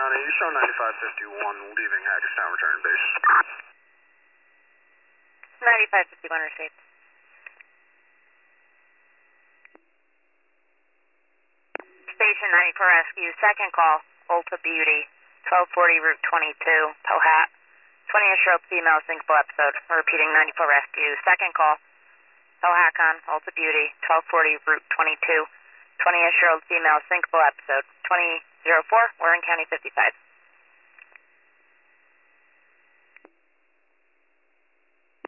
County, you show 9551 leaving Hagerstown, return base. 9551 received. Station 94 Rescue, second call, Ulta Beauty, 1240 Route 22, Powhat. 20-year-old female syncopal episode. Repeating 94 Rescue, second call, Powhatan, Ulta Beauty, 1240 Route 22, 20-year-old female syncopal episode. 2004, Warren County 55.